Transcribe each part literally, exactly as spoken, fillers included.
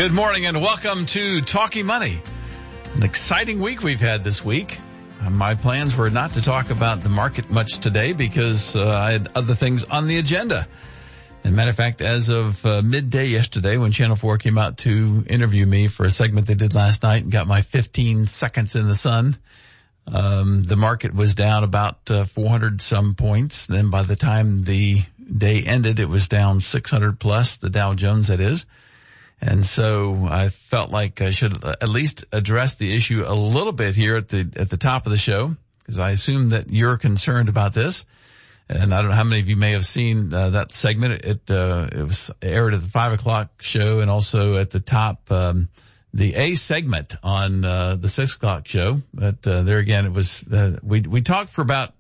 Good morning and welcome to Talking Money. An exciting week we've had this week. My plans were not to talk about the market much today because uh, I had other things on the agenda. As a matter of fact, as of uh, midday yesterday when Channel four came out to interview me for a segment they did last night and got my fifteen seconds in the sun, um, the market was down about uh, four hundred some points. Then by the time the day ended, it was down six hundred plus, the Dow Jones that is. And so I felt like I should at least address the issue a little bit here at the at the top of the show, because I assume that you're concerned about this. And I don't know how many of you may have seen uh, that segment. It uh, it was aired at the five o'clock show and also at the top, um, the A segment on uh, the six o'clock show. But uh, there again, it was uh, we we talked for about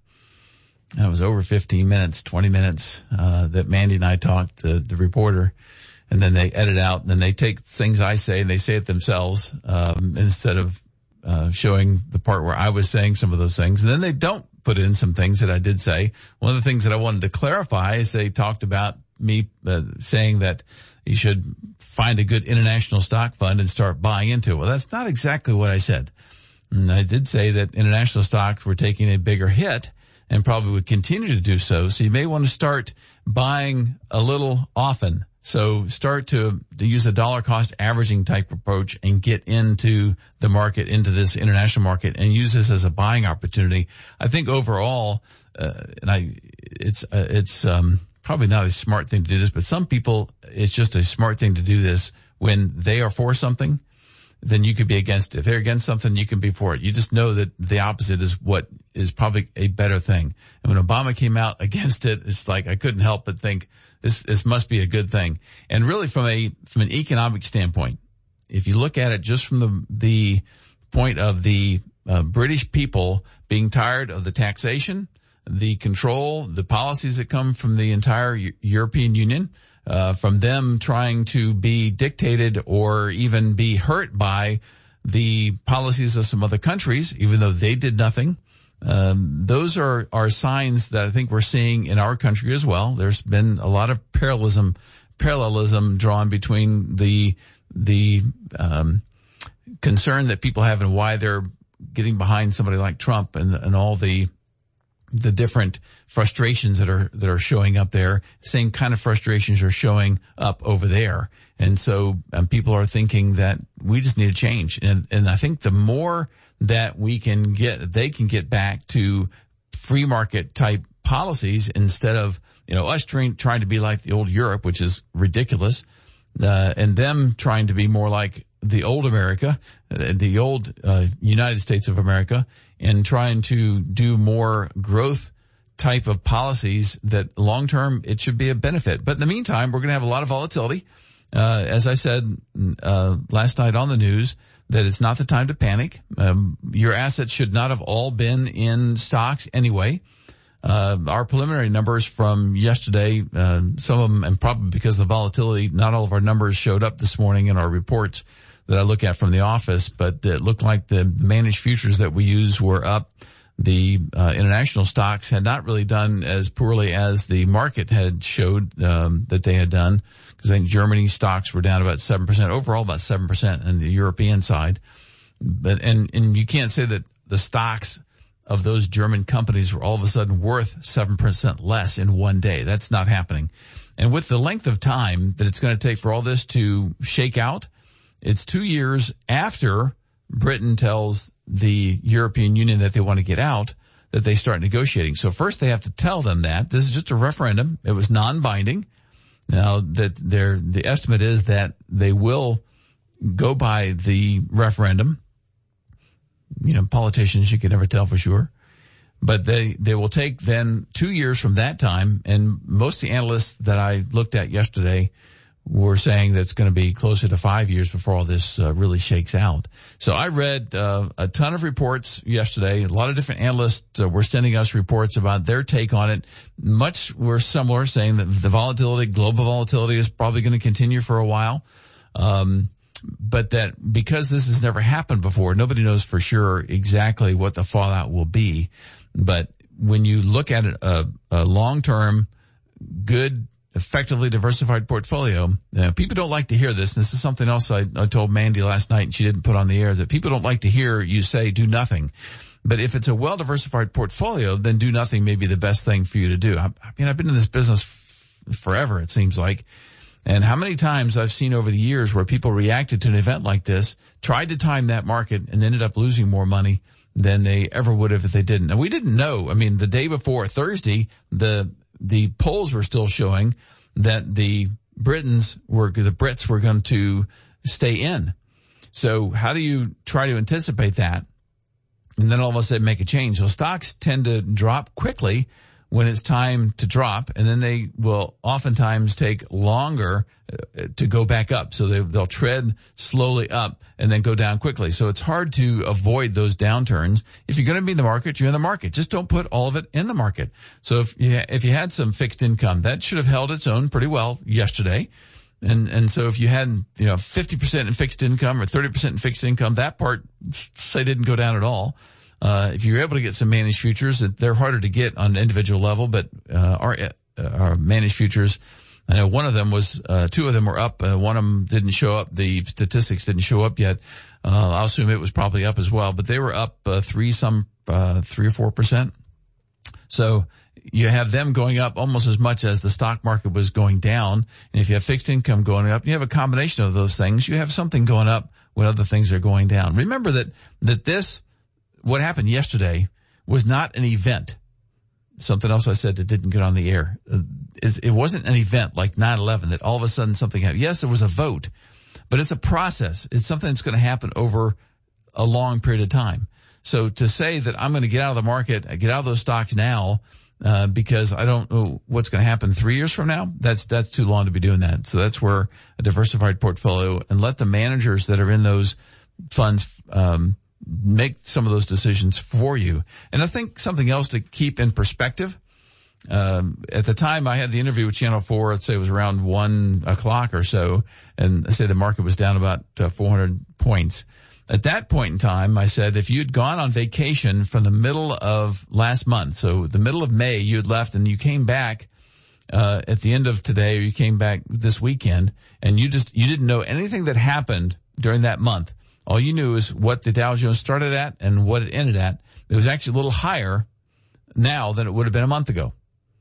it was over fifteen minutes, twenty minutes uh, that Mandy and I talked, the, the reporter. And then they edit out, and then they take things I say and they say it themselves, um, instead of, uh, showing the part where I was saying some of those things. And then they don't put in some things that I did say. One of the things that I wanted to clarify is they talked about me, uh, saying that you should find a good international stock fund and start buying into it. Well, that's not exactly what I said. And I did say that international stocks were taking a bigger hit and probably would continue to do so. So you may want to start buying a little often. So start to, to use a dollar cost averaging type approach and get into the market, into this international market, and use this as a buying opportunity. I think overall, uh, and I, it's, uh, it's, um, probably not a smart thing to do this, but some people, it's just a smart thing to do this when they are for something. Then you could be against it. If they're against something, you can be for it. You just know that the opposite is what is probably a better thing. And when Obama came out against it, it's like I couldn't help but think this, this must be a good thing. And really from a, from an economic standpoint, if you look at it just from the, the point of the uh, British people being tired of the taxation, the control, the policies that come from the entire U- European Union, Uh, from them trying to be dictated or even be hurt by the policies of some other countries, even though they did nothing. Um, those are, are signs that I think we're seeing in our country as well. There's been a lot of parallelism, parallelism drawn between the, the, um, concern that people have and why they're getting behind somebody like Trump and, and all the, the different frustrations that are, that are showing up there. Same kind of frustrations are showing up over there. And so um, people are thinking that we just need to change. And, and I think the more that we can get, they can get back to free market type policies instead of, you know, us trying, trying to be like the old Europe, which is ridiculous, uh, and them trying to be more like the old America, the old uh, United States of America, and trying to do more growth type of policies that long term it should be a benefit. But in the meantime, we're going to have a lot of volatility. Uh, as I said uh, last night on the news, that it's not the time to panic. Um, your assets should not have all been in stocks anyway. Uh, our preliminary numbers from yesterday, uh, some of them, and probably because of the volatility, not all of our numbers showed up this morning in our reports that I look at from the office, but it looked like the managed futures that we use were up. The uh, international stocks had not really done as poorly as the market had showed um, that they had done, because I think Germany stocks were down about seven percent, overall about seven percent in the European side. But and and you can't say that the stocks of those German companies were all of a sudden worth seven percent less in one day. That's not happening. And with the length of time that it's going to take for all this to shake out, it's two years after Britain tells the European Union that they want to get out, that they start negotiating. So first they have to tell them that. This is just a referendum. It was non-binding. Now that they're, the estimate is that they will go by the referendum. You know, politicians, you can never tell for sure. But they, they will take then two years from that time, and most of the analysts that I looked at yesterday were saying that it's going to be closer to five years before all this uh, really shakes out. So I read uh, a ton of reports yesterday. A lot of different analysts uh, were sending us reports about their take on it. Much were similar, saying that the volatility, global volatility, is probably going to continue for a while. Um, but that because this has never happened before, nobody knows for sure exactly what the fallout will be. But when you look at it, a, a long-term, good effectively diversified portfolio, uh, people don't like to hear this. This is something else I, I told Mandy last night, and she didn't put on the air, that people don't like to hear you say do nothing. But if it's a well-diversified portfolio, then do nothing may be the best thing for you to do. I, I mean, I've been in this business f- forever, it seems like. And how many times I've seen over the years where people reacted to an event like this, tried to time that market, and ended up losing more money than they ever would have if they didn't. And we didn't know. I mean, the day before Thursday, the the polls were still showing that the Britons were, the Brits were going to stay in. So how do you try to anticipate that and then all of a sudden make a change? Well, stocks tend to drop quickly when it's time to drop, and then they will oftentimes take longer uh, to go back up. So they, they'll tread slowly up and then go down quickly. So it's hard to avoid those downturns. If you're going to be in the market, you're in the market. Just don't put all of it in the market. So if you, if you had some fixed income, that should have held its own pretty well yesterday. And, and so if you had, you know, fifty percent in fixed income or thirty percent in fixed income, that part, say, didn't go down at all. Uh, if you're able to get some managed futures, they're harder to get on an individual level, but, uh, our, uh, our managed futures, I know one of them was, uh, two of them were up. Uh, one of them didn't show up. The statistics didn't show up yet. Uh, I'll assume it was probably up as well, but they were up, uh, three, some, uh, three or four percent. So you have them going up almost as much as the stock market was going down. And if you have fixed income going up, you have a combination of those things. You have something going up when other things are going down. Remember that, that this, what happened yesterday was not an event. Something else I said that didn't get on the air. It wasn't an event like nine eleven that all of a sudden something happened. Yes, there was a vote, but it's a process. It's something that's going to happen over a long period of time. So to say that I'm going to get out of the market, get out of those stocks now, uh, because I don't know what's going to happen three years from now, that's, that's too long to be doing that. So that's where a diversified portfolio, and let the managers that are in those funds, um, make some of those decisions for you. And I think something else to keep in perspective, um, at the time I had the interview with Channel four, let's say it was around one o'clock or so, and I said the market was down about uh, four hundred points. At that point in time, I said if you'd gone on vacation from the middle of last month, so the middle of May, you had left and you came back uh at the end of today, or you came back this weekend, and you just, you didn't know anything that happened during that month. All you knew is what the Dow Jones started at and what it ended at. It was actually a little higher now than it would have been a month ago.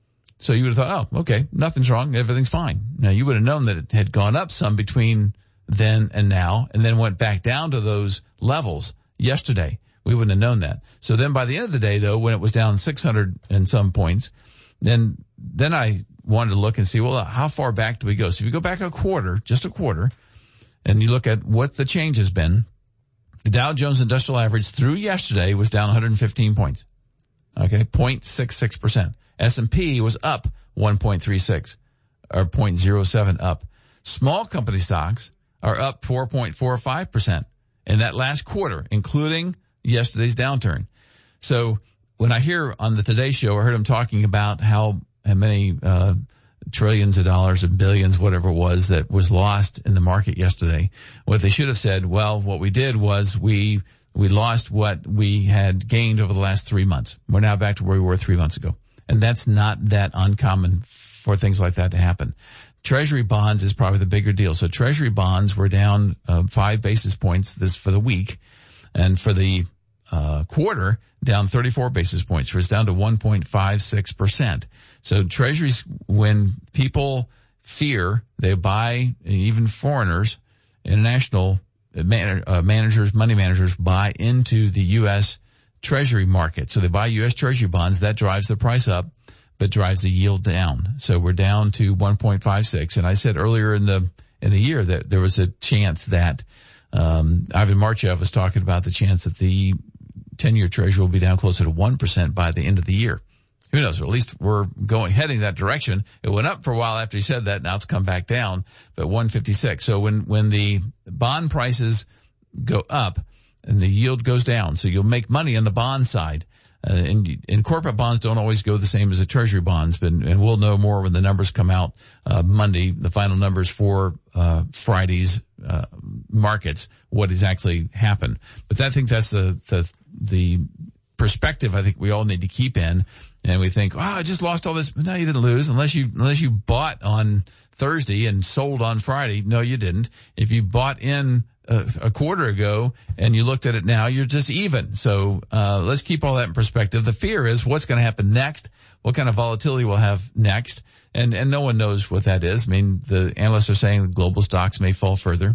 So you would have thought, oh, okay, nothing's wrong, everything's fine. Now you would have known that it had gone up some between then and now, and then went back down to those levels yesterday. We wouldn't have known that. So then by the end of the day, though, when it was down six hundred and some points, then, then I wanted to look and see, well, how far back do we go? So if you go back a quarter, just a quarter, and you look at what the change has been, the Dow Jones Industrial Average through yesterday was down one hundred fifteen points. Okay, zero point six six percent. S and P was up one point three six, or zero point zero seven up. Small company stocks are up four point four five percent in that last quarter, including yesterday's downturn. So when I hear on the Today Show, I heard him talking about how, how many uh trillions of dollars and billions, whatever it was, that was lost in the market yesterday. What they should have said, well, what we did was we we lost what we had gained over the last three months. We're now back to where we were three months ago. And that's not that uncommon for things like that to happen. Treasury bonds is probably the bigger deal. So Treasury bonds were down uh, five basis points this for the week, and for the uh quarter, down thirty-four basis points. So it's down to one point five six percent. So treasuries, when people fear, they buy, even foreigners, international man, uh, managers, money managers buy into the U S Treasury market. So they buy U S Treasury bonds. That drives the price up, but drives the yield down. So we're down to one point five six. And I said earlier in the, in the year that there was a chance that, um, Ivan Marchev was talking about the chance that the ten-year Treasury will be down closer to one percent by the end of the year. Who knows? Or at least we're going, heading that direction. It went up for a while after he said that. Now it's come back down, but one fifty-six. So when, when the bond prices go up and the yield goes down, so you'll make money on the bond side. Uh, and, and corporate bonds don't always go the same as the Treasury bonds, but, and we'll know more when the numbers come out, uh, Monday, the final numbers for, uh, Friday's, uh, markets, what exactly happened. But I think that's the, the, the perspective I think we all need to keep in. And we think, oh, I just lost all this. No, you didn't lose unless you, unless you bought on Thursday and sold on Friday. No, you didn't. If you bought in a, a quarter ago and you looked at it now, you're just even. So, uh, let's keep all that in perspective. The fear is what's going to happen next, what kind of volatility we'll have next. And, and no one knows what that is. I mean, the analysts are saying the global stocks may fall further.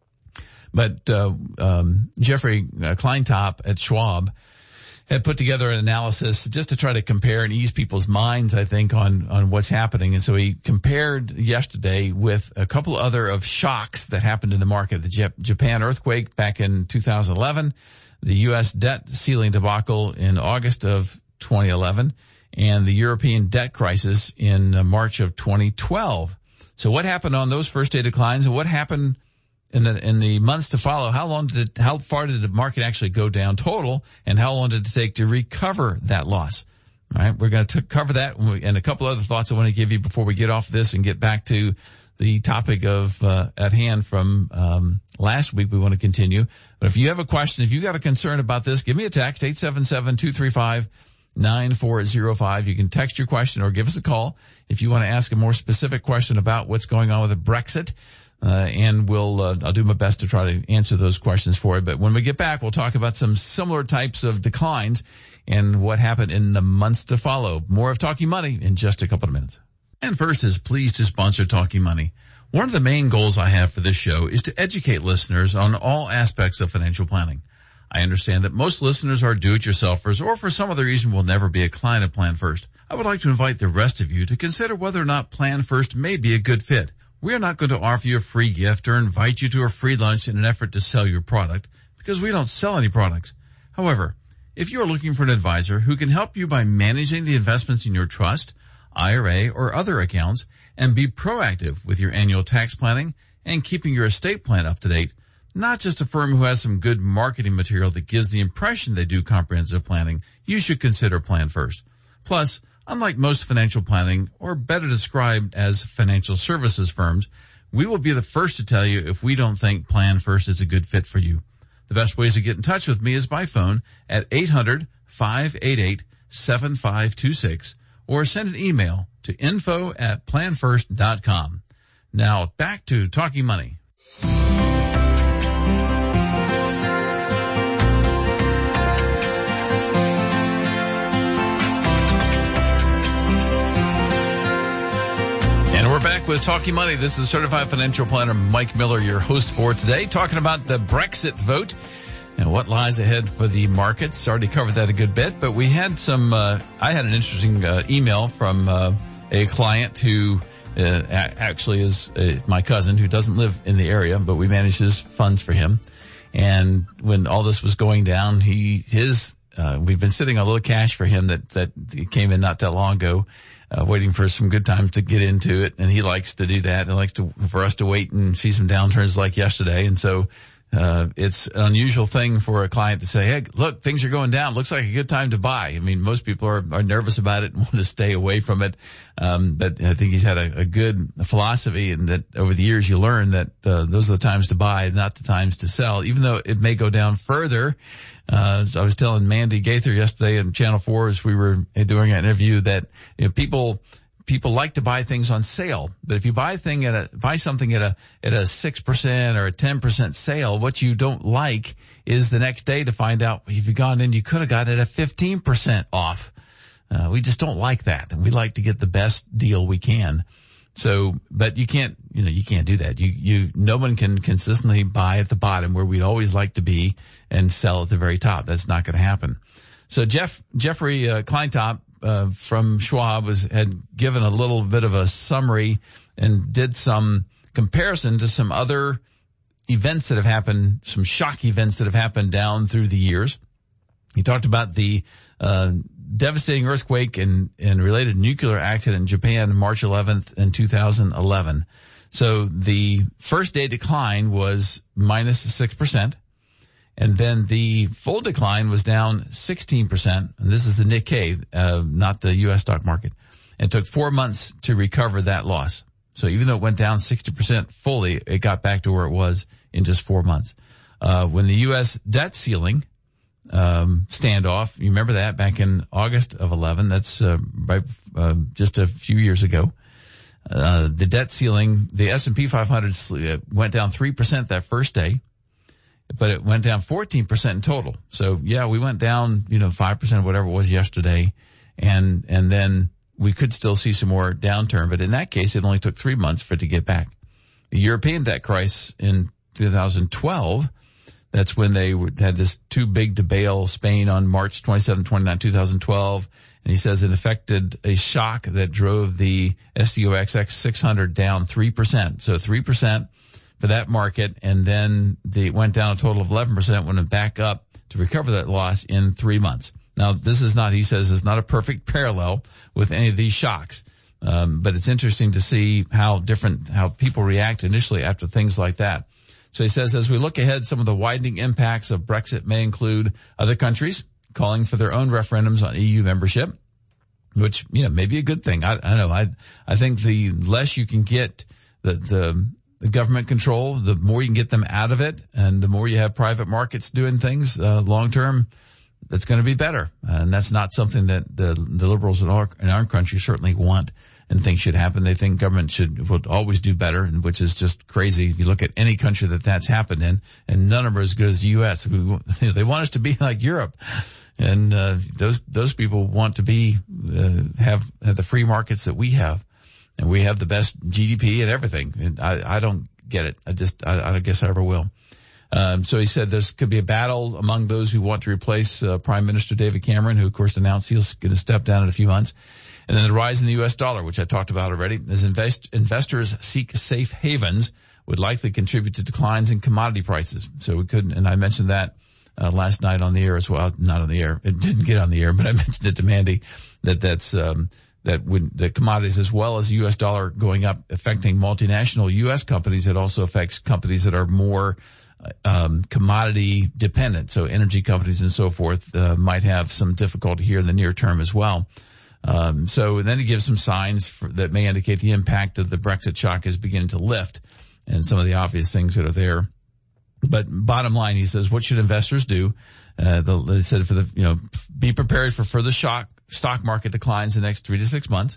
But, uh, um, Jeffrey uh, Kleintop at Schwab had put together an analysis just to try to compare and ease people's minds, I think, on, on what's happening. And so he compared yesterday with a couple other of shocks that happened in the market. The Jap- Japan earthquake back in two thousand eleven, the U S debt ceiling debacle in August of twenty eleven, and the European debt crisis in uh, March of twenty twelve. So what happened on those first day declines, and what happened in the, in the months to follow? How long did it, how far did the market actually go down total, and how long did it take to recover that loss? All right. We're going to cover that and a couple other thoughts I want to give you before we get off this and get back to the topic of, uh, at hand from, um, last week. We want to continue. But if you have a question, if you got a concern about this, give me a text, eight seven seven, two three five, nine four zero five. You can text your question or give us a call if you want to ask a more specific question about what's going on with Brexit. Uh, and we'll, uh, I'll do my best to try to answer those questions for you. But when we get back, we'll talk about some similar types of declines and what happened in the months to follow. More of Talking Money in just a couple of minutes. And first is pleased to sponsor Talking Money. One of the main goals I have for this show is to educate listeners on all aspects of financial planning. I understand that most listeners are do-it-yourselfers or for some other reason will never be a client of Plan First. I would like to invite the rest of you to consider whether or not Plan First may be a good fit. We are not going to offer you a free gift or invite you to a free lunch in an effort to sell your product because we don't sell any products. However, if you are looking for an advisor who can help you by managing the investments in your trust, I R A, or other accounts and be proactive with your annual tax planning and keeping your estate plan up to date, not just a firm who has some good marketing material that gives the impression they do comprehensive planning, you should consider Plan First. Plus, unlike most financial planning, or better described as financial services firms, we will be the first to tell you if we don't think Plan First is a good fit for you. The best ways to get in touch with me is by phone at eight hundred, five eight eight, seven five two six or send an email to info at plan first dot com. Now back to Talking Money. And we're back with Talking Money. This is Certified Financial Planner Mike Miller, your host for today, talking about the Brexit vote and what lies ahead for the markets. Already covered that a good bit, but we had some, uh, I had an interesting uh, email from uh, a client who uh, actually is uh, my cousin who doesn't live in the area, but we manage his funds for him. And when all this was going down, he, his, uh, we've been sitting on a little cash for him that, that came in not that long ago. Uh, waiting for some good times to get into it, and he likes to do that. He likes to, for us to wait and see some downturns like yesterday. And so, uh, it's an unusual thing for a client to say, hey, look, things are going down. Looks like a good time to buy. I mean, most people are, are nervous about it and want to stay away from it. Um, but I think he's had a, a good philosophy, and that over the years you learn that, uh, those are the times to buy, not the times to sell, even though it may go down further. Uh, so I was telling Mandy Gaither yesterday on Channel four as we were doing an interview that, you know, people, people like to buy things on sale. But if you buy a thing at a, buy something at a, at a six percent or a ten percent sale, what you don't like is the next day to find out if you've gone in, you could have got it at fifteen percent off. Uh, we just don't like that. And we like to get the best deal we can. So, but you can't, you know, you can't do that. You, you, no one can consistently buy at the bottom where we'd always like to be and sell at the very top. That's not going to happen. So Jeff, Jeffrey, uh, Kleintop, uh, from Schwab was, had given a little bit of a summary and did some comparison to some other events that have happened, some shock events that have happened down through the years. He talked about the, uh, devastating earthquake and, and related nuclear accident in Japan, March eleventh in two thousand eleven. So the first day decline was minus six percent. And then the full decline was down sixteen percent. And this is the Nikkei, uh, not the U S stock market. And it took four months to recover that loss. So even though it went down sixty percent fully, it got back to where it was in just four months. Uh, when the U S debt ceiling um, standoff. You remember that back in August of eleven. That's uh, right, uh, just a few years ago. Uh, the debt ceiling, the S and P five hundred went down three percent that first day, but it went down fourteen percent in total. So yeah, we went down, you know, five percent, whatever it was yesterday. And, and then we could still see some more downturn, but in that case, it only took three months for it to get back. The European debt crisis in two thousand twelve, that's when they had this too big to bail Spain on March twenty-seventh, twenty-ninth, two thousand twelve. And he says it affected a shock that drove the S D O X X six hundred down three percent. So three percent for that market. And then they went down a total of eleven percent when it back up to recover that loss in three months. Now, this is not, he says, is not a perfect parallel with any of these shocks. Um, but it's interesting to see how different, how people react initially after things like that. So he says, as we look ahead, some of the widening impacts of Brexit may include other countries calling for their own referendums on E U membership, which, you know, may be a good thing. I, I don't know. I, I think the less you can get the, the, the government control, the more you can get them out of it. And the more you have private markets doing things, uh, long term, that's going to be better. And that's not something that the, the liberals in our, in our country certainly want and think should happen. They think government should, would always do better, which is just crazy. If you look at any country that that's happened in, and none of them are as good as the U S. We, you know, they want us to be like Europe. And, uh, those, those people want to be, uh, have, have the free markets that we have. And we have the best G D P and everything. And I, I don't get it. I just, I, I guess I ever will. Um, so he said there could be a battle among those who want to replace, uh, Prime Minister David Cameron, who of course announced he's going to step down in a few months. And then the rise in the U S dollar, which I talked about already, as invest, investors seek safe havens, would likely contribute to declines in commodity prices. So we couldn't, and I mentioned that Uh, last night on the air as well. Not on the air. It didn't get on the air, but I mentioned it to Mandy that that's, um, that when the commodities as well as the U S dollar going up affecting multinational U S companies, it also affects companies that are more, um, commodity dependent. So energy companies and so forth, uh, might have some difficulty here in the near term as well. Um, so then he gives some signs for, that may indicate the impact of the Brexit shock is beginning to lift and some of the obvious things that are there. But bottom line, he says, what should investors do? Uh, the, they said for the, you know, be prepared for further shock, stock market declines in the next three to six months.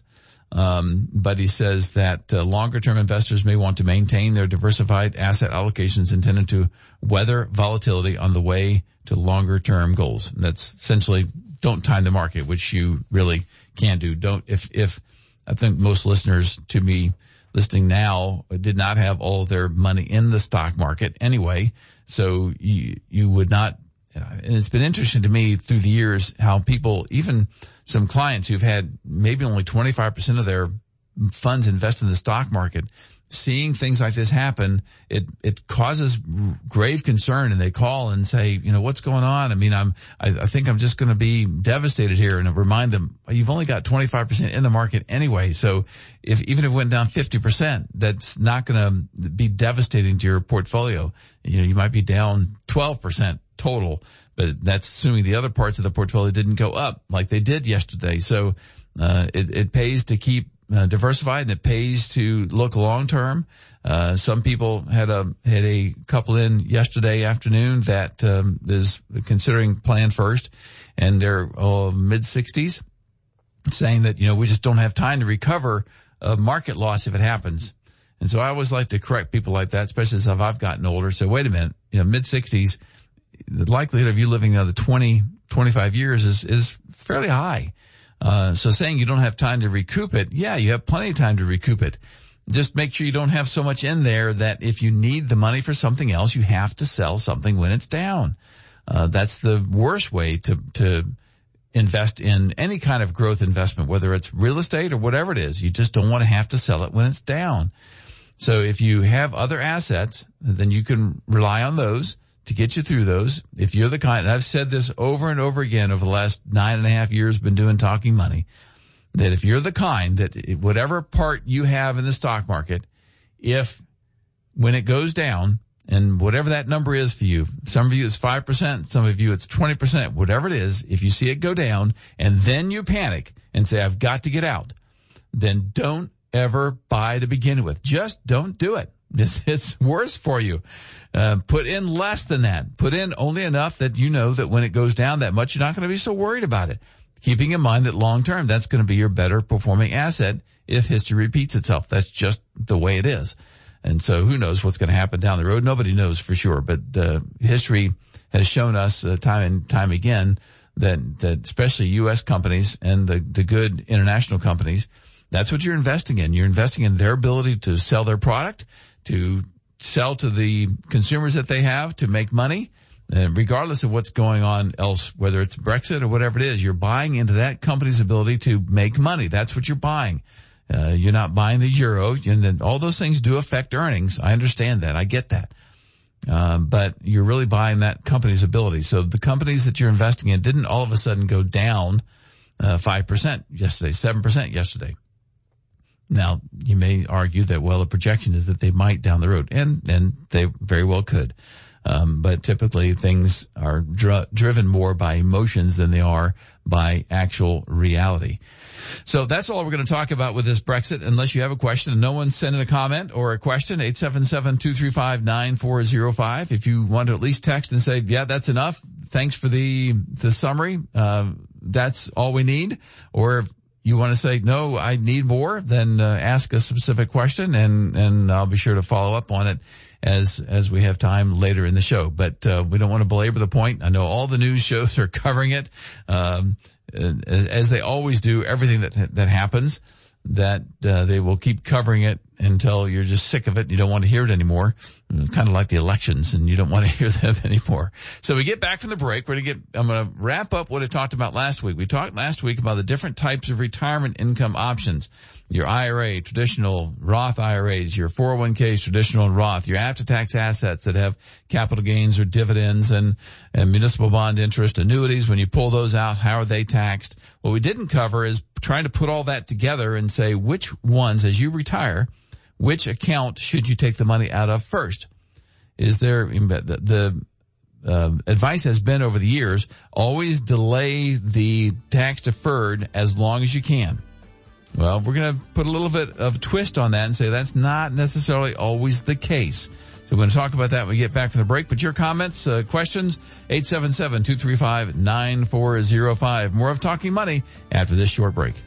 Um, but he says that uh, longer term investors may want to maintain their diversified asset allocations intended to weather volatility on the way to longer term goals. And that's essentially don't time the market, which you really can do. Don't, if, if I think most listeners to me listening now did not have all of their money in the stock market anyway. So you, you would not, and it's been interesting to me through the years how people, even some clients who've had maybe only twenty-five percent of their funds invested in the stock market, seeing things like this happen, it, it causes grave concern, and they call and say, you know, what's going on? I mean, I'm, I, I think I'm just going to be devastated here. And I remind them, you've only got twenty-five percent in the market anyway. So if, even if it went down fifty percent, that's not going to be devastating to your portfolio. You know, you might be down twelve percent total, but that's assuming the other parts of the portfolio didn't go up like they did yesterday. So, uh, it, it pays to keep Uh, diversified, and it pays to look long term. Uh, some people had a, had a couple in yesterday afternoon that, um, is considering plan first, and they're, oh, mid sixties, saying that, you know, we just don't have time to recover a market loss if it happens. And so I always like to correct people like that, especially as I've gotten older. So wait a minute, you know, mid sixties, the likelihood of you living another twenty, twenty-five years is, is fairly high. Uh, so saying you don't have time to recoup it, yeah, you have plenty of time to recoup it. Just make sure you don't have so much in there that if you need the money for something else, you have to sell something when it's down. Uh, that's the worst way to, to invest in any kind of growth investment, whether it's real estate or whatever it is. You just don't want to have to sell it when it's down. So if you have other assets, then you can rely on those to get you through those. If you're the kind, and I've said this over and over again over the last nine and a half years, been doing Talking Money, that if you're the kind that whatever part you have in the stock market, if when it goes down, and whatever that number is for you, some of you it's five percent, some of you it's twenty percent, whatever it is, if you see it go down and then you panic and say, I've got to get out, then don't ever buy to begin with. Just don't do it. It's, it's worse for you. Uh, put in less than that. Put in only enough that you know that when it goes down that much, you're not going to be so worried about it. Keeping in mind that long term, that's going to be your better performing asset if history repeats itself. That's just the way it is. And so who knows what's going to happen down the road? Nobody knows for sure. But uh, history has shown us uh, time and time again that, that especially U S companies and the, the good international companies, that's what you're investing in. You're investing in their ability to sell their product, to sell to the consumers that they have, to make money. And regardless of what's going on else, whether it's Brexit or whatever it is, you're buying into that company's ability to make money. That's what you're buying. Uh, you're not buying the euro, and all those things do affect earnings. I understand that. I get that. Um, but you're really buying that company's ability. So the companies that you're investing in didn't all of a sudden go down uh, five percent yesterday, seven percent yesterday. Now, you may argue that, well, the projection is that they might down the road, and, and they very well could. Um, but typically things are dr- driven more by emotions than they are by actual reality. So that's all we're going to talk about with this Brexit, unless you have a question. And no one sent in a comment or a question, eight seven seven, two three five, nine four zero five. If you want to at least text and say, yeah, that's enough. Thanks for the, the summary. Uh, that's all we need. Or if you want to say, no, I need more, then uh, ask a specific question, and, and I'll be sure to follow up on it as as we have time later in the show. But uh, we don't want to belabor the point. I know all the news shows are covering it, um, as, as they always do, everything that that happens, that uh, they will keep covering it until you're just sick of it and you don't want to hear it anymore. Kind of like the elections, and you don't want to hear them anymore. So we get back from the break. We're going to get, I'm going to wrap up what I talked about last week. We talked last week about the different types of retirement income options. Your I R A, traditional Roth I R As, your four oh one k's, traditional and Roth, your after-tax assets that have capital gains or dividends and, and municipal bond interest, annuities. When you pull those out, how are they taxed? What we didn't cover is trying to put all that together and say which ones, as you retire, which account should you take the money out of first? Is there, the, the uh, advice has been over the years, always delay the tax deferred as long as you can. Well, we're going to put a little bit of a twist on that and say that's not necessarily always the case. So we're going to talk about that when we get back from the break. But your comments, uh, questions, eight seven seven, two three five, nine four zero five. More of Talking Money after this short break.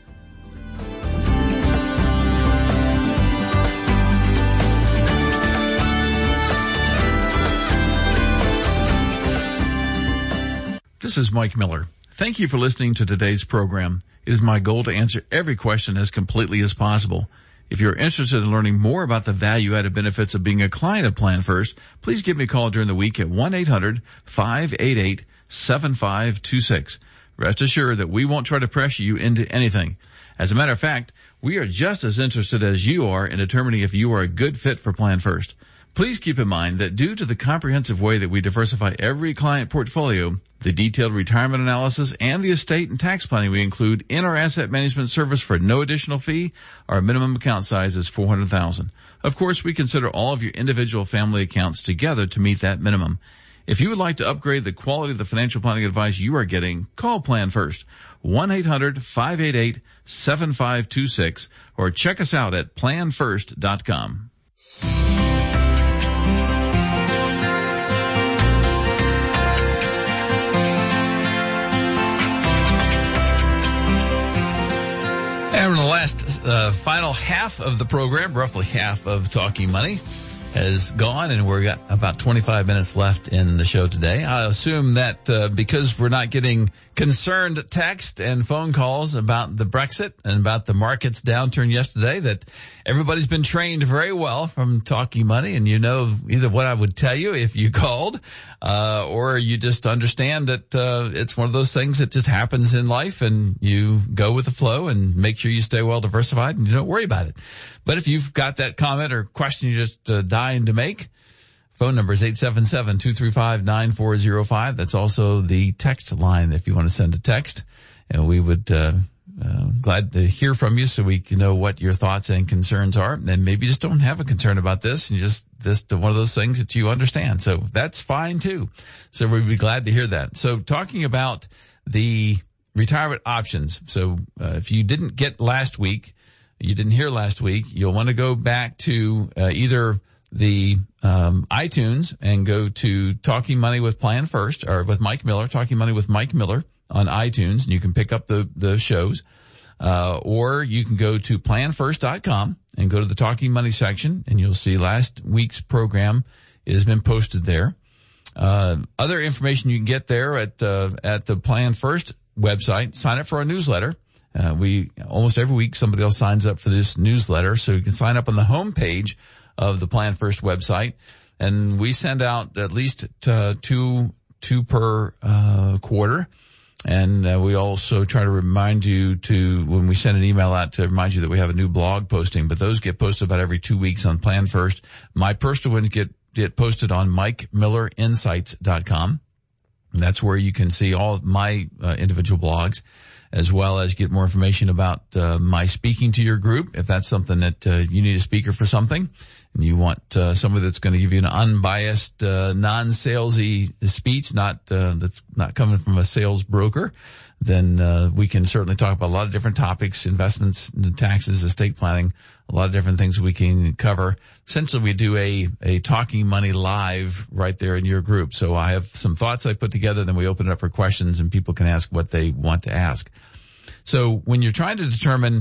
This is Mike Miller. Thank you for listening to today's program. It is my goal to answer every question as completely as possible. If you're interested in learning more about the value-added benefits of being a client of Plan First, please give me a call during the week at one eight hundred, five eight eight, seven five two six. Rest assured that we won't try to pressure you into anything. As a matter of fact, we are just as interested as you are in determining if you are a good fit for Plan First. Please keep in mind that due to the comprehensive way that we diversify every client portfolio, the detailed retirement analysis, and the estate and tax planning we include in our asset management service for no additional fee, our minimum account size is four hundred thousand dollars. Of course, we consider all of your individual family accounts together to meet that minimum. If you would like to upgrade the quality of the financial planning advice you are getting, call Plan First, one eight hundred, five eight eight, seven five two six, or check us out at plan first dot com. And in the last uh, final half of the program, roughly half of Talking Money has gone, and we've got about twenty-five minutes left in the show today. I assume that uh, because we're not getting concerned text and phone calls about the Brexit and about the market's downturn yesterday, that everybody's been trained very well from Talking Money, and you know either what I would tell you if you called, uh, or you just understand that uh, it's one of those things that just happens in life, and you go with the flow and make sure you stay well diversified and you don't worry about it. But if you've got that comment or question you just uh, dying to make, phone number is eight seven seven, two three five, nine four zero five. That's also the text line if you want to send a text. And we would uh, uh glad to hear from you so we can know what your thoughts and concerns are. And maybe you just don't have a concern about this, and just just one of those things that you understand. So that's fine too. So we'd be glad to hear that. So talking about the retirement options. So uh, if you didn't get last week, you didn't hear last week, you'll want to go back to uh, either the um, iTunes and go to Talking Money with Plan First, or with Mike Miller, Talking Money with Mike Miller on iTunes, and you can pick up the, the shows. Uh, or you can go to plan first dot com and go to the Talking Money section, and you'll see last week's program has been posted there. Uh, other information you can get there at, uh, at the Plan First website. Sign up for our newsletter. Uh, we, almost every week somebody else signs up for this newsletter, so you can sign up on the home page of the Plan First website. And we send out at least uh, two, two per, uh, quarter. And uh, we also try to remind you to, when we send an email out, to remind you that we have a new blog posting, but those get posted about every two weeks on Plan First. My personal ones get, get posted on mike miller insights dot com. And that's where you can see all of my uh, individual blogs, as well as get more information about uh, my speaking to your group. If that's something that uh, you need a speaker for something, and you want uh, somebody that's going to give you an unbiased, uh, non-salesy speech, not uh, that's not coming from a sales broker, then uh, we can certainly talk about a lot of different topics: investments, taxes, estate planning, a lot of different things we can cover. Essentially, we do a a Talking Money live right there in your group. So I have some thoughts I put together, then we open it up for questions, and people can ask what they want to ask. So when you're trying to determine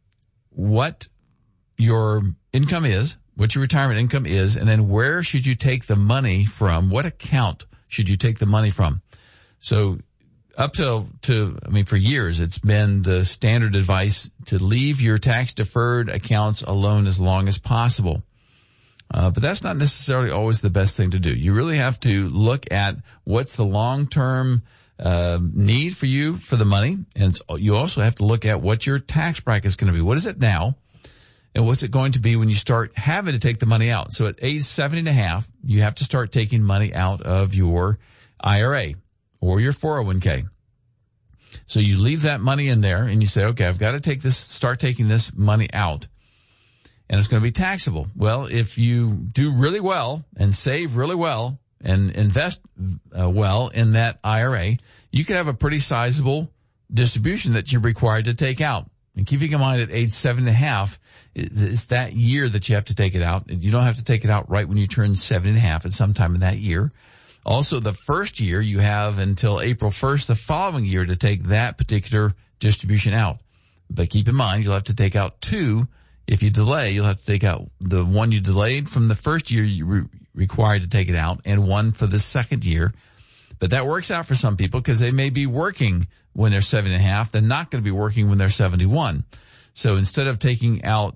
what your income is, what your retirement income is, and then where should you take the money from, what account should you take the money from? So up till, to, I mean, for years, it's been the standard advice to leave your tax-deferred accounts alone as long as possible. Uh, but that's not necessarily always the best thing to do. You really have to look at what's the long-term uh, need for you for the money, and you also have to look at what your tax bracket is going to be. What is it now? And what's it going to be when you start having to take the money out? So at age seventy and a half, you have to start taking money out of your I R A or your four oh one k. So you leave that money in there and you say, okay, I've got to take this, start taking this money out, and it's going to be taxable. Well, if you do really well and save really well and invest uh, well in that I R A, you can have a pretty sizable distribution that you're required to take out. And keeping in mind at age seven and a half, it's that year that you have to take it out. You don't have to take it out right when you turn seven and a half, at some time in that year. Also, the first year, you have until April first the following year to take that particular distribution out. But keep in mind, you'll have to take out two. If you delay, you'll have to take out the one you delayed from the first year you were required to take it out, and one for the second year. But that works out for some people because they may be working when they're seven and a half. They're not going to be working when they're seventy-one. So instead of taking out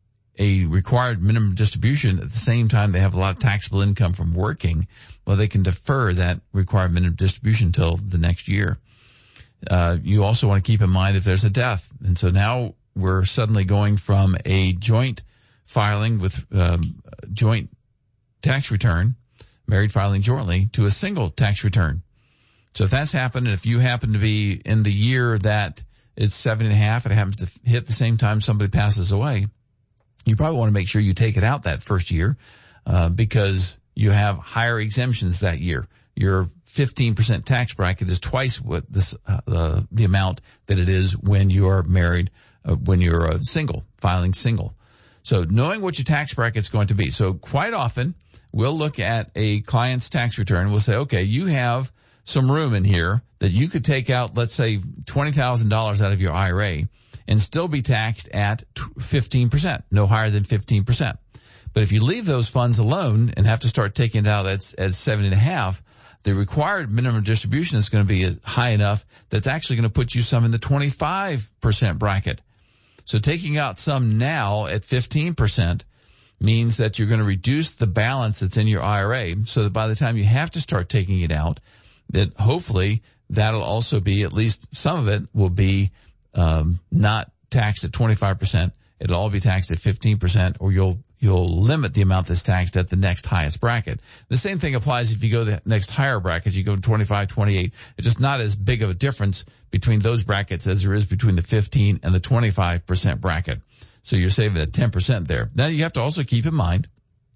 a required minimum distribution at the same time they have a lot of taxable income from working, well, they can defer that required minimum distribution until the next year. Uh, you also want to keep in mind if there's a death. And so now we're suddenly going from a joint filing with um, joint tax return, married filing jointly, to a single tax return. So if that's happened, and if you happen to be in the year that it's seven and a half, and it happens to hit the same time somebody passes away, you probably want to make sure you take it out that first year, uh, because you have higher exemptions that year. Your fifteen percent tax bracket is twice what this, uh, uh, the amount that it is when you are married, uh, when you're uh, single, filing single. So knowing what your tax bracket is going to be. So quite often we'll look at a client's tax return. We'll say, okay, you have some room in here that you could take out, let's say twenty thousand dollars out of your I R A and still be taxed at fifteen percent, no higher than fifteen percent. But if you leave those funds alone and have to start taking it out as, as seven and a half, the required minimum distribution is going to be high enough that's actually going to put you some in the twenty-five percent bracket. So taking out some now at fifteen percent means that you're going to reduce the balance that's in your I R A, so that by the time you have to start taking it out, that hopefully that'll also be, at least some of it will be um, not taxed at twenty-five percent. It'll all be taxed at fifteen percent, or you'll you'll limit the amount that's taxed at the next highest bracket. The same thing applies if you go to the next higher bracket. You go to twenty-five, twenty-eight. It's just not as big of a difference between those brackets as there is between the fifteen and the twenty-five percent bracket. So you're saving at ten percent there. Now you have to also keep in mind,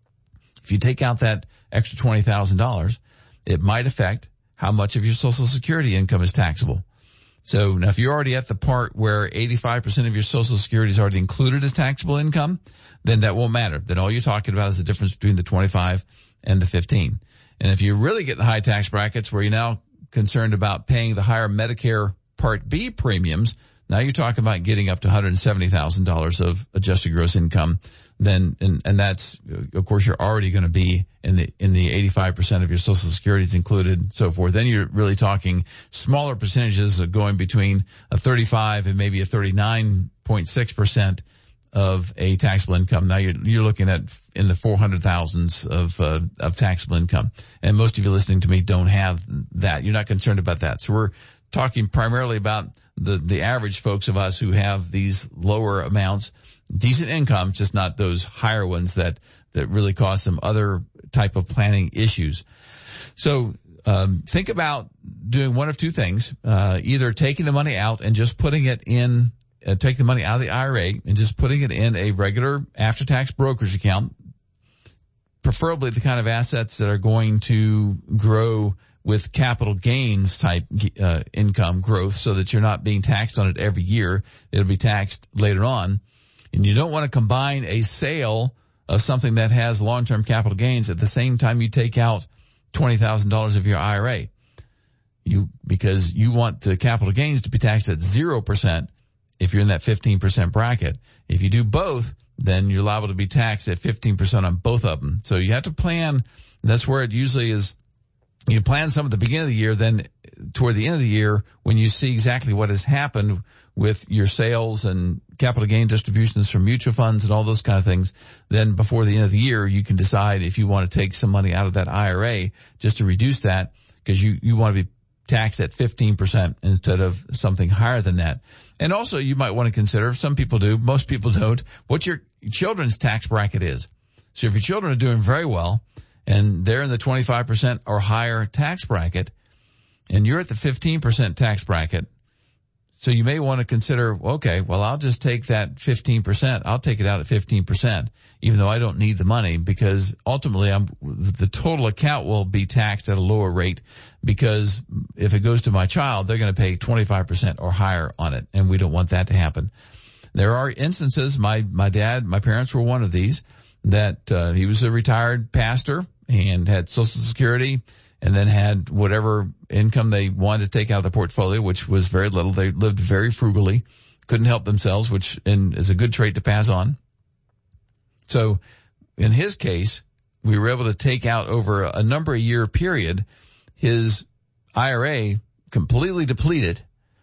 if you take out that extra twenty thousand dollars, it might affect how much of your Social Security income is taxable. So now if you're already at the part where eighty-five percent of your Social Security is already included as taxable income, then that won't matter. Then all you're talking about is the difference between the twenty-five and the fifteen. And if you really get the high tax brackets where you're now concerned about paying the higher Medicare Part B premiums, now you're talking about getting up to one hundred seventy thousand dollars of adjusted gross income. Then, and, and that's, of course, you're already going to be in the, in the eighty-five percent of your Social Security is included and so forth. Then you're really talking smaller percentages of going between a thirty-five and maybe a thirty-nine point six percent of a taxable income. Now you're, you're looking at in the four hundred thousands of, uh, of taxable income. And most of you listening to me don't have that. You're not concerned about that. So we're talking primarily about the, the average folks of us who have these lower amounts, decent income, just not those higher ones that, that really cause some other type of planning issues. So, um, think about doing one of two things, uh, either taking the money out and just putting it in, uh, take the money out of the I R A and just putting it in a regular after-tax brokerage account, preferably the kind of assets that are going to grow with capital gains type uh, income growth so that you're not being taxed on it every year. It'll be taxed later on. And you don't want to combine a sale of something that has long-term capital gains at the same time you take out twenty thousand dollars of your I R A. You, because you want the capital gains to be taxed at zero percent if you're in that fifteen percent bracket. If you do both, then you're liable to be taxed at fifteen percent on both of them. So you have to plan. That's where it usually is. You plan some at the beginning of the year, then toward the end of the year, when you see exactly what has happened with your sales and capital gain distributions from mutual funds and all those kind of things, then before the end of the year, you can decide if you want to take some money out of that I R A just to reduce that, because you, you want to be taxed at fifteen percent instead of something higher than that. And also you might want to consider, some people do, most people don't, what your children's tax bracket is. So if your children are doing very well, and they're in the twenty-five percent or higher tax bracket, and you're at the fifteen percent tax bracket, so you may want to consider, okay, well, I'll just take that fifteen percent. I'll take it out at fifteen percent, even though I don't need the money, because ultimately I'm, the total account will be taxed at a lower rate, because if it goes to my child, they're going to pay twenty-five percent or higher on it, and we don't want that to happen. There are instances, my, my dad, my parents were one of these, that uh, he was a retired pastor and had Social Security and then had whatever income they wanted to take out of the portfolio, which was very little. They lived very frugally, couldn't help themselves, which in, is a good trait to pass on. So in his case, we were able to take out over a number of year period his I R A completely depleted,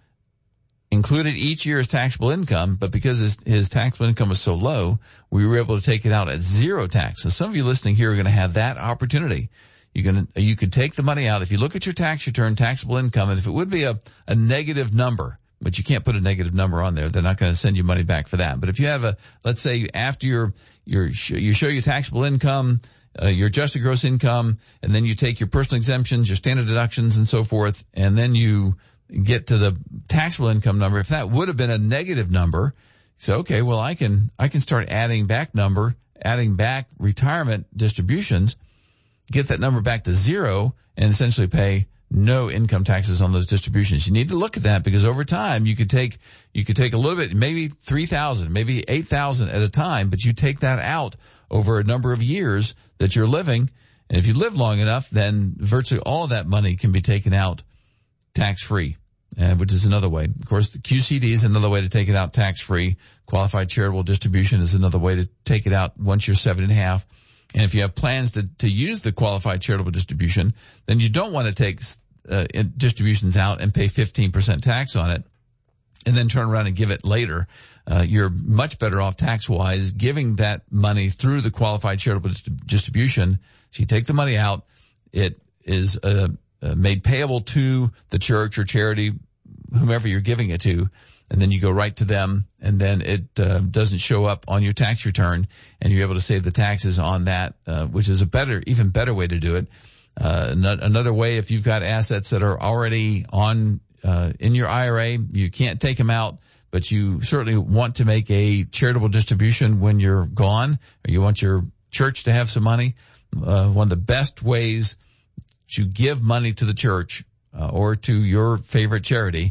included each year's taxable income, but because his, his taxable income was so low, we were able to take it out at zero tax. So some of you listening here are going to have that opportunity. You can, you could take the money out. If you look at your tax return, taxable income, and if it would be a, a negative number, but you can't put a negative number on there, they're not going to send you money back for that. But if you have a, let's say after your, your, you show your taxable income, uh, your adjusted gross income, and then you take your personal exemptions, your standard deductions and so forth, and then you get to the taxable income number. If that would have been a negative number, so okay, well I can, I can start adding back number, adding back retirement distributions, get that number back to zero, and essentially pay no income taxes on those distributions. You need to look at that, because over time you could take, you could take a little bit, maybe three thousand, maybe eight thousand at a time, but you take that out over a number of years that you're living. And if you live long enough, then virtually all of that money can be taken out tax-free, uh, which is another way. Of course, the Q C D is another way to take it out tax-free. Qualified charitable distribution is another way to take it out once you're seven and a half. And if you have plans to, to use the qualified charitable distribution, then you don't want to take uh, distributions out and pay fifteen percent tax on it and then turn around and give it later. Uh, you're much better off tax-wise giving that money through the qualified charitable distribution. So you take the money out, it is uh, uh, made payable to the church or charity, whomever you're giving it to, and then you go right to them, and then it uh, doesn't show up on your tax return, and you're able to save the taxes on that, uh, which is a better, even better way to do it. Uh, another way, if you've got assets that are already on uh, in your I R A, you can't take them out, but you certainly want to make a charitable distribution when you're gone, or you want your church to have some money. Uh, one of the best ways to give money to the church uh, or to your favorite charity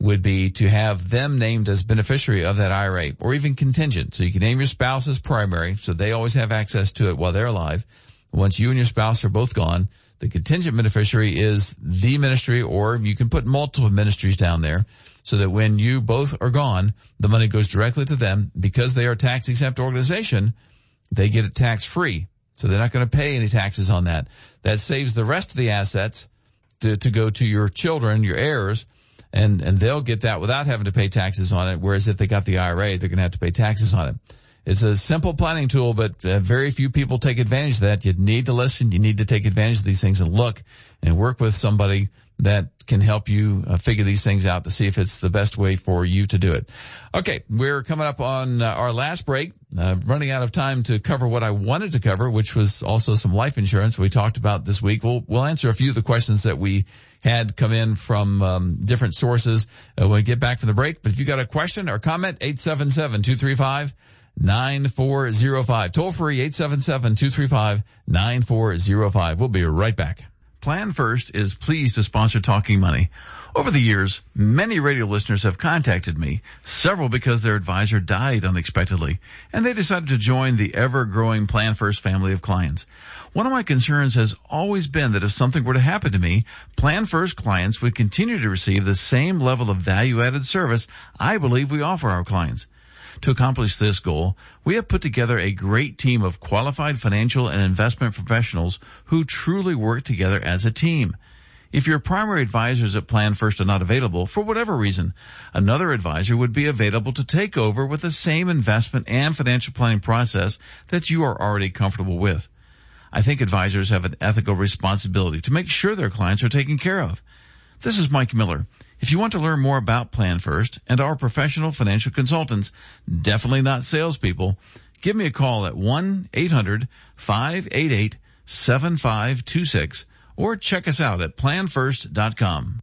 would be to have them named as beneficiary of that I R A, or even contingent. So you can name your spouse as primary, so they always have access to it while they're alive. Once you and your spouse are both gone, the contingent beneficiary is the ministry, or you can put multiple ministries down there, so that when you both are gone, the money goes directly to them. Because they are a tax-exempt organization, they get it tax-free. So they're not going to pay any taxes on that. That saves the rest of the assets to, to go to your children, your heirs, and, and they'll get that without having to pay taxes on it. Whereas if they got the I R A, they're going to have to pay taxes on it. It's a simple planning tool, but uh, very few people take advantage of that. You need to listen. You need to take advantage of these things and look and work with somebody that can help you uh, figure these things out to see if it's the best way for you to do it. Okay, we're coming up on uh, our last break, uh, running out of time to cover what I wanted to cover, which was also some life insurance we talked about this week. We'll, we'll answer a few of the questions that we had come in from um, different sources uh, when we get back from the break. But if you got a question or comment, eight seven seven, two three five, nine four zero five. Toll free, eight seven seven, two three five, nine four zero five. We'll be right back. Plan First is pleased to sponsor Talking Money. Over the years, many radio listeners have contacted me, several because their advisor died unexpectedly, and they decided to join the ever-growing Plan First family of clients. One of my concerns has always been that if something were to happen to me, Plan First clients would continue to receive the same level of value-added service I believe we offer our clients. To accomplish this goal, we have put together a great team of qualified financial and investment professionals who truly work together as a team. If your primary advisors at Plan First are not available, for whatever reason, another advisor would be available to take over with the same investment and financial planning process that you are already comfortable with. I think advisors have an ethical responsibility to make sure their clients are taken care of. This is Mike Miller. If you want to learn more about Plan First and our professional financial consultants, definitely not salespeople, give me a call at one eight hundred, five eight eight, seven five two six or check us out at plan first dot com.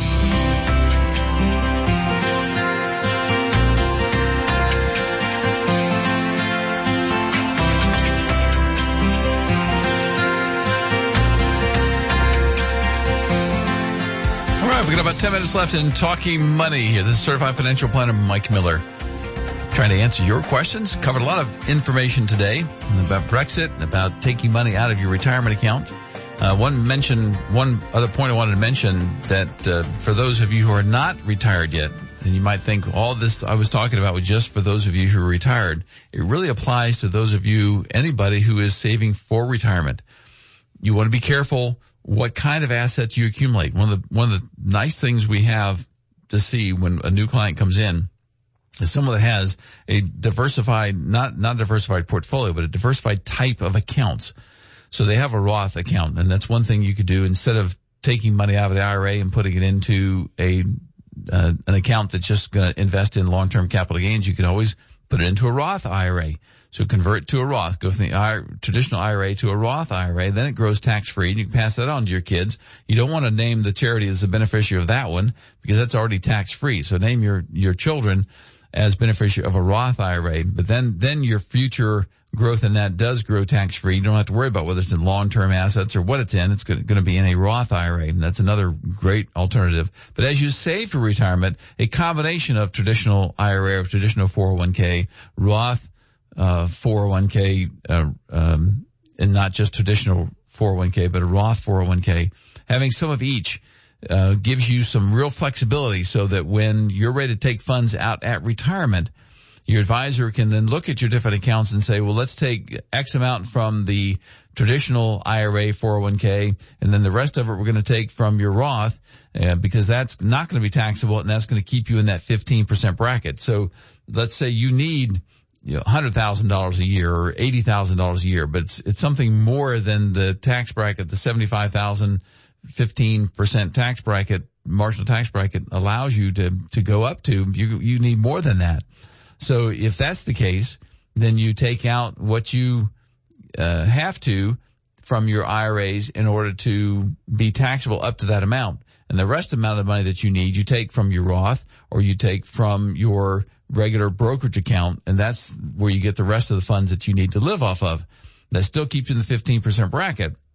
We've got about ten minutes left in Talking Money here. This is Certified Financial Planner Mike Miller, trying to answer your questions. Covered a lot of information today about Brexit, about taking money out of your retirement account. Uh, one mention, one other point I wanted to mention that uh, for those of you who are not retired yet, and you might think all this I was talking about was just for those of you who are retired, it really applies to those of you, anybody who is saving for retirement. You want to be careful what kind of assets you accumulate. One of the, one of the nice things we have to see when a new client comes in is someone that has a diversified, not, not a diversified portfolio, but a diversified type of accounts. So they have a Roth account, and that's one thing you could do instead of taking money out of the I R A and putting it into a, uh, an account that's just going to invest in long-term capital gains. You can always put it into a Roth I R A. So convert to a Roth, go from the I, traditional I R A to a Roth I R A, then it grows tax-free, and you can pass that on to your kids. You don't want to name the charity as the beneficiary of that one because that's already tax-free. So name your, your children as beneficiary of a Roth I R A, but then, then your future growth in that does grow tax-free. You don't have to worry about whether it's in long-term assets or what it's in. It's going to be in a Roth I R A, and that's another great alternative. But as you save for retirement, a combination of traditional I R A or traditional four oh one k, Roth, uh, four oh one k, uh, um, and not just traditional four oh one k, but a Roth four oh one k, having some of each, uh, gives you some real flexibility so that when you're ready to take funds out at retirement, your advisor can then look at your different accounts and say, well, let's take X amount from the traditional I R A four oh one k, and then the rest of it we're going to take from your Roth, uh, because that's not going to be taxable, and that's going to keep you in that fifteen percent bracket. So let's say you need, you know, one hundred thousand dollars a year or eighty thousand dollars a year, but it's, it's something more than the tax bracket, the seventy-five thousand dollars, fifteen percent tax bracket, marginal tax bracket allows you to, to go up to. You, you need more than that. So if that's the case, then you take out what you uh, have to from your I R As in order to be taxable up to that amount. And the rest amount of money that you need, you take from your Roth or you take from your regular brokerage account, and that's where you get the rest of the funds that you need to live off of. That still keeps you in the fifteen percent bracket.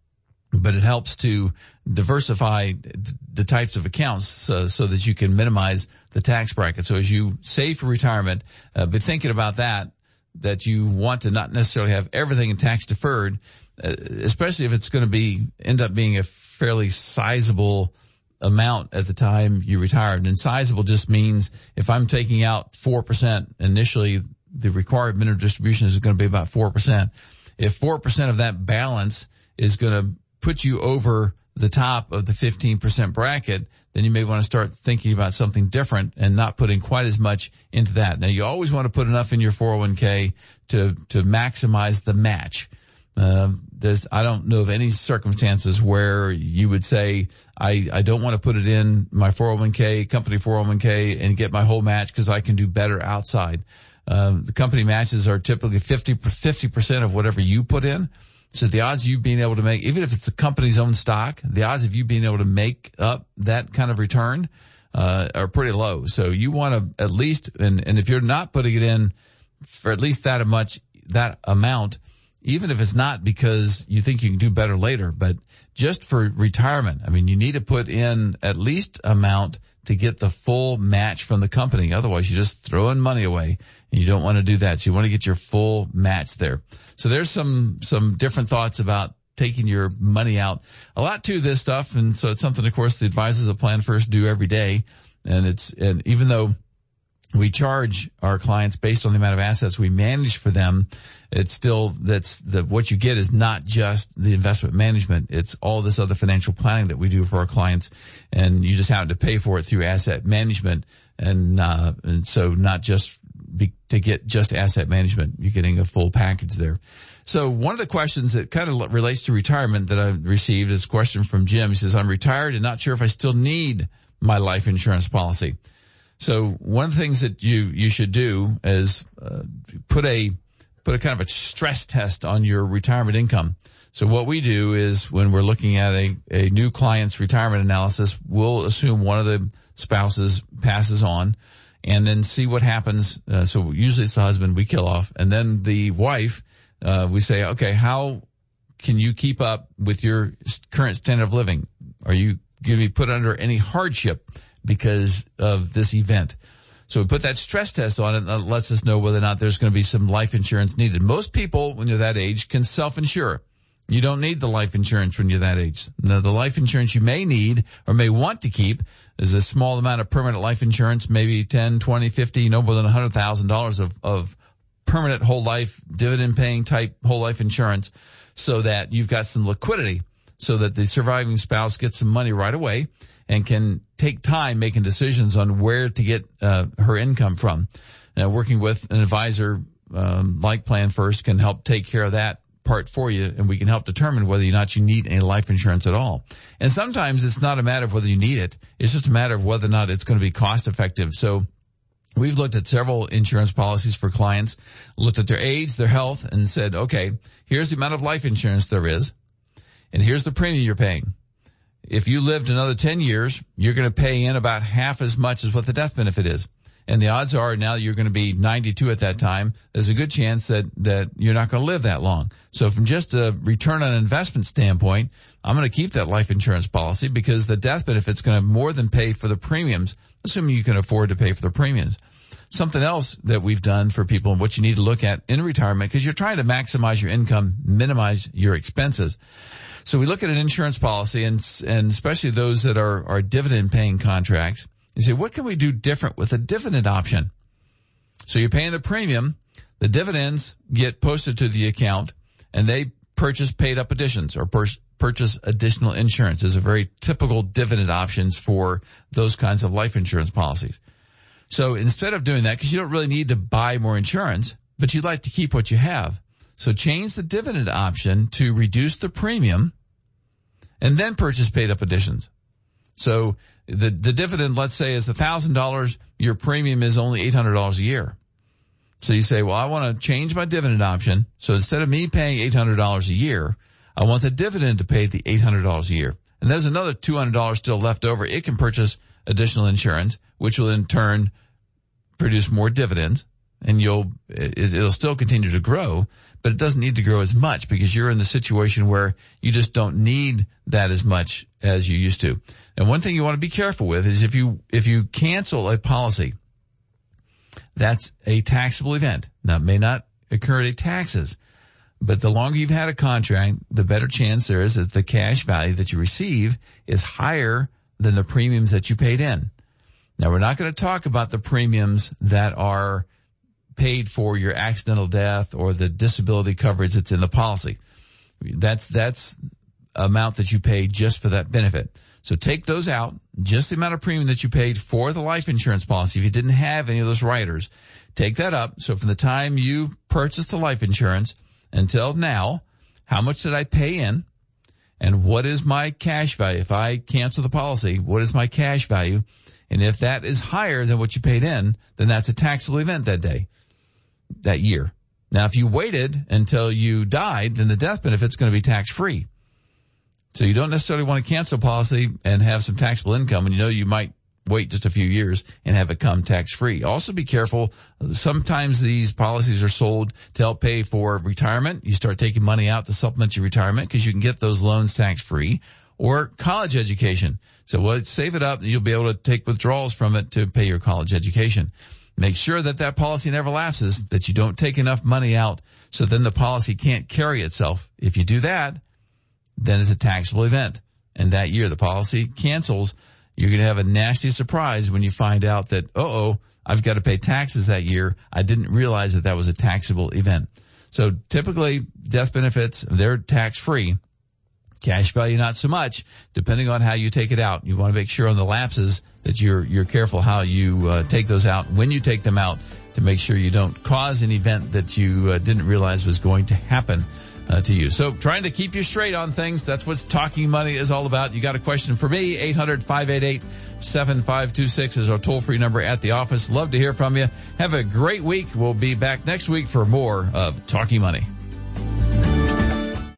but it helps to diversify the types of accounts uh, so that you can minimize the tax bracket. So as you save for retirement, uh, be thinking about that, that you want to not necessarily have everything in tax deferred, uh, especially if it's going to be, end up being a fairly sizable amount at the time you retired. And sizable just means if I'm taking out four percent initially, the required minimum distribution is going to be about four percent. If four percent of that balance is going to put you over the top of the fifteen percent bracket, then you may want to start thinking about something different and not putting quite as much into that. Now, you always want to put enough in your four oh one k to, to maximize the match. Uh, there's, I don't know of any circumstances where you would say, I, I don't want to put it in my four oh one k, company four oh one k and get my whole match because I can do better outside. Um, the company matches are typically fifty, fifty percent of whatever you put in. So the odds of you being able to make, even if it's the company's own stock, the odds of you being able to make up that kind of return, uh, are pretty low. So you want to at least, and, and if you're not putting it in for at least that much, that amount, even if it's not because you think you can do better later, but just for retirement, I mean, you need to put in at least amount to get the full match from the company. Otherwise, you're just throwing money away, and you don't want to do that. So you want to get your full match there. So there's some, some different thoughts about taking your money out. A lot to this stuff, and so it's something, of course, the advisors of Plan First do every day. And it's, and even though we charge our clients based on the amount of assets we manage for them, it's still, that's the, what you get is not just the investment management. It's all this other financial planning that we do for our clients, and you just happen to pay for it through asset management. And, uh, and so not just be, to get just asset management, you're getting a full package there. So one of the questions that kind of relates to retirement that I received is a question from Jim. He says, I'm retired and not sure if I still need my life insurance policy. So one of the things that you, you should do is, uh, put a, put a kind of a stress test on your retirement income. So what we do is when we're looking at a, a new client's retirement analysis, we'll assume one of the spouses passes on and then see what happens. Uh, so usually it's the husband we kill off, and then the wife, uh, we say, okay, how can you keep up with your current standard of living? Are you going to be put under any hardship because of this event? So we put that stress test on it, and that lets us know whether or not there's going to be some life insurance needed. Most people, when you're that age, can self-insure. You don't need the life insurance when you're that age. Now, the life insurance you may need or may want to keep is a small amount of permanent life insurance, maybe ten, twenty, fifty, no more than one hundred thousand dollars of, of permanent whole life, dividend paying type whole life insurance, so that you've got some liquidity, so that the surviving spouse gets some money right away and can take time making decisions on where to get uh, her income from. Now, working with an advisor um, like Plan First can help take care of that part for you, and we can help determine whether or not you need any life insurance at all. And sometimes it's not a matter of whether you need it. It's just a matter of whether or not it's going to be cost effective. So we've looked at several insurance policies for clients, looked at their age, their health, and said, okay, here's the amount of life insurance there is, and here's the premium you're paying. If you lived another ten years, you're going to pay in about half as much as what the death benefit is. And the odds are now you're going to be ninety-two at that time. There's a good chance that, that you're not going to live that long. So from just a return on investment standpoint, I'm going to keep that life insurance policy because the death benefit's going to more than pay for the premiums, assuming you can afford to pay for the premiums. Something else that we've done for people and what you need to look at in retirement, because you're trying to maximize your income, minimize your expenses. So we look at an insurance policy, and, and especially those that are, are dividend paying contracts. You say, what can we do different with a dividend option? So you're paying the premium, the dividends get posted to the account, and they purchase paid up additions or pur- purchase additional insurance. Is a very typical dividend options for those kinds of life insurance policies. So instead of doing that, because you don't really need to buy more insurance, but you'd like to keep what you have. So change the dividend option to reduce the premium and then purchase paid up additions. So the, the dividend, let's say, is one thousand dollars. Your premium is only eight hundred dollars a year. So you say, well, I want to change my dividend option. So instead of me paying eight hundred dollars a year, I want the dividend to pay the eight hundred dollars a year. And there's another two hundred dollars still left over. It can purchase additional insurance, which will in turn produce more dividends. and you'll, it'll still continue to grow, but it doesn't need to grow as much because you're in the situation where you just don't need that as much as you used to. And one thing you want to be careful with is if you, if you cancel a policy, that's a taxable event. Now, it may not occur to taxes, but the longer you've had a contract, the better chance there is that the cash value that you receive is higher than the premiums that you paid in. Now, we're not going to talk about the premiums that are paid for your accidental death or the disability coverage that's in the policy. That's, that's amount that you pay just for that benefit. So take those out, just the amount of premium that you paid for the life insurance policy. If you didn't have any of those riders, take that up. So from the time you purchased the life insurance until now, how much did I pay in? And what is my cash value? If I cancel the policy, what is my cash value? And if that is higher than what you paid in, then that's a taxable event that day, that year. Now, if you waited until you died, then the death benefit's going to be tax-free. So you don't necessarily want to cancel a policy and have some taxable income when you know you might wait just a few years and have it come tax-free. Also be careful. Sometimes these policies are sold to help pay for retirement. You start taking money out to supplement your retirement because you can get those loans tax-free, or college education. So well, save it up and you'll be able to take withdrawals from it to pay your college education. Make sure that that policy never lapses, that you don't take enough money out so then the policy can't carry itself. If you do that, then it's a taxable event. And that year the policy cancels. You're going to have a nasty surprise when you find out that, uh-oh, I've got to pay taxes that year. I didn't realize that that was a taxable event. So typically death benefits, they're tax-free. Cash value, not so much, depending on how you take it out. You want to make sure on the lapses that you're, you're careful how you uh, take those out, when you take them out, to make sure you don't cause an event that you uh, didn't realize was going to happen uh, to you. So trying to keep you straight on things, that's what Talking Money is all about. You got a question for me? eight hundred, five eight eight, seven five two six is our toll-free number at the office. Love to hear from you. Have a great week. We'll be back next week for more of Talking Money.